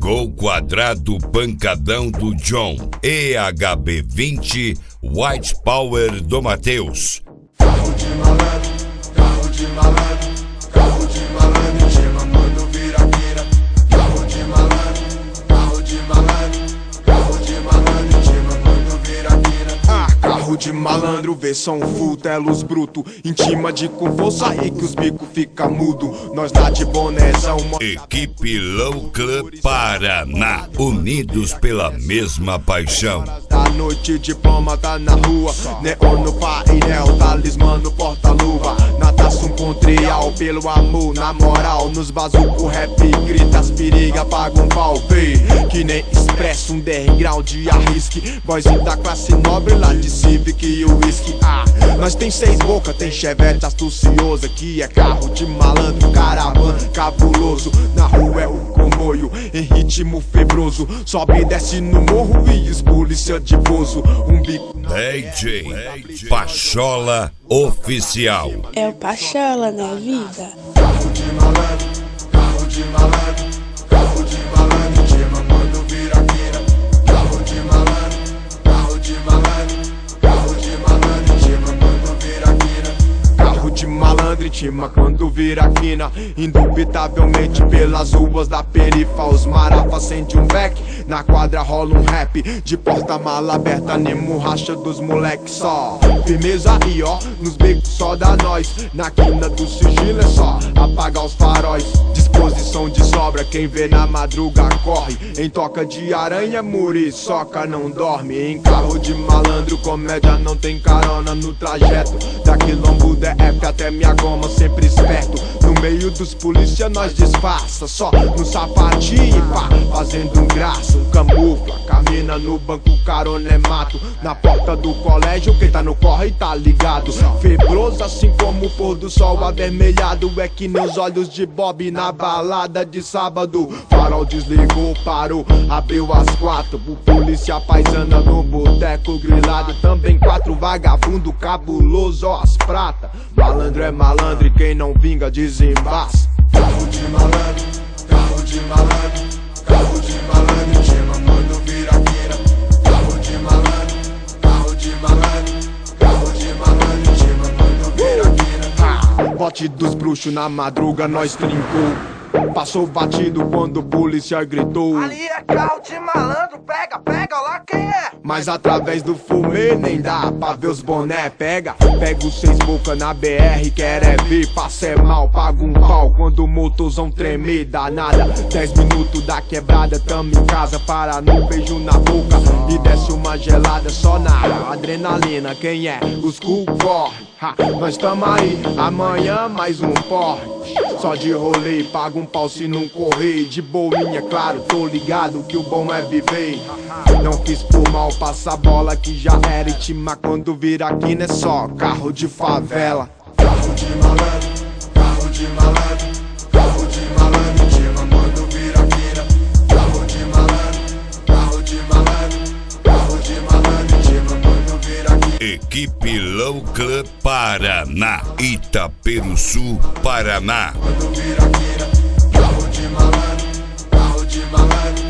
Gol quadrado pancadão do John. EHB20 White Power do Matheus. Carro de malandro, carro de malandro, carro de malandro, chama quando vira vira. Carro de malandro, carro de malandro, carro de malandro, chama quando vira vira. Carro de malandro, vê som full, telos bruto, intima de com força aí que os bicos fica mudo. Nós tá de bonézão. Equipe Low Club Paraná, unidos pela mesma paixão. Da noite, diplomata na rua, neon no painel, talismã no porta-luva. Natação contrial, pelo amor, na moral, nos bazuco rap, grita, as periga, paga um pau, vê. Que nem expresso, underground, arrisque. Boyzinho da classe nobre, lá de Civic e o whisky. Nós tem 6 boca, tem chevette astuciosa, que é carro de malandro, caravana, cabuloso. Na rua é o comboio, em ritmo febroso. Sobe e desce no morro e os polícia de bozo. Um bico DJ Pachola Oficial. É o Pachola na vida. carro de malandro, carro de malandro, carro de malandro, chama quando vira vira. Carro de malandro, carro de malandro, carro de malandro, chama quando vira vira. Carro de malandro e tima quando vira quina. Indubitavelmente pelas ruas da perifa, os marafa acende um beck. Na quadra rola um rap, de porta-mala aberta, Nemo racha dos moleque só. Firmeza aí ó, nos becos só da nós. Na quina do sigilo é só apagar os faróis. Disposição de sobra, quem vê na madruga corre. Em toca de aranha, muriçoca não dorme. Em carro de malandro, comédia não tem carona no trajeto. Da quilombo DF até minha goma, sempre esperto. No meio dos polícia nós disfarça, só no sapatinho e pá, fazendo um graça. Camufla, camina no banco, carona é mato. Na porta do colégio, quem tá no corre tá ligado. Febroso assim como o pôr do sol avermelhado. É que nem os olhos de Bob na balada de sábado. Farol desligou, parou, abriu às 4. O polícia paisana no boteco grilado. Também 4 vagabundo cabuloso, ó as prata. Malandro é malandro e quem não vinga desembaça. Carro de malandro, carro de malandro, carro de malandro, chama quando vira vira. Carro de malandro, carro de malandro, carro de malandro, chama quando vira vira. Bote dos bruxos na madruga nós trincou. Passou batido quando o polícia gritou. Ali é carro de malandro, pega, pega lá quem é. Mas através do fumê nem dá pra ver os boné. Pega os 6 boca na BR, quer é ver, passa é mal, paga um pau. Quando o motorzão tremer, dá nada. 10 minutos da quebrada, tamo em casa, para no beijo na boca. E desce uma gelada só na adrenalina, quem é? Os cu corre. Nós tamo aí, amanhã mais um porre. Só de rolê, paga um pau se não correr. De boinha, claro, tô ligado que o bom é viver. Não quis por mal, passa a bola que já era intima. Quando vira aqui não é só carro de favela. Carro de malandro, carro de malandro, carro de malandro, intima quando vira vira. Carro de malandro, carro de malandro, carro de malandro, intima quando vira vira. Equipe Low Club Paraná, Itaperuçu, Paraná. Quando vira vira, carro de malandro, carro de malandro.